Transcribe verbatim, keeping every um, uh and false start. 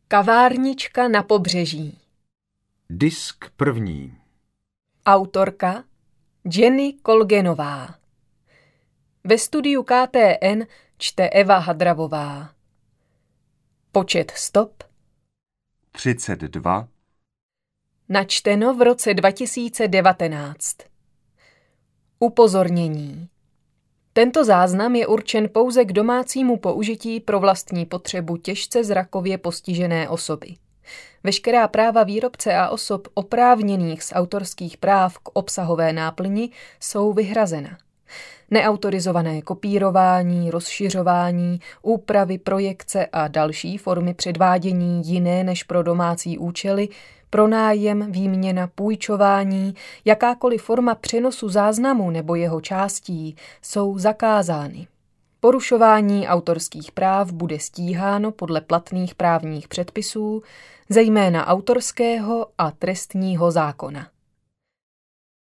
Kavárnička na pobřeží. Disk první. Autorka Jenny Kolgenová. Ve studiu K T N čte Eva Hadravová. Počet stop třicet dva. Načteno v roce dva tisíce devatenáct. Upozornění. Tento záznam je určen pouze k domácímu použití pro vlastní potřebu těžce zrakově postižené osoby. Veškerá práva výrobce a osob oprávněných z autorských práv k obsahové náplni jsou vyhrazena. Neautorizované kopírování, rozšiřování, úpravy, projekce a další formy předvádění jiné než pro domácí účely, pronájem, výměna, půjčování, jakákoliv forma přenosu záznamu nebo jeho částí jsou zakázány. Porušování autorských práv bude stíháno podle platných právních předpisů, zejména autorského a trestního zákona.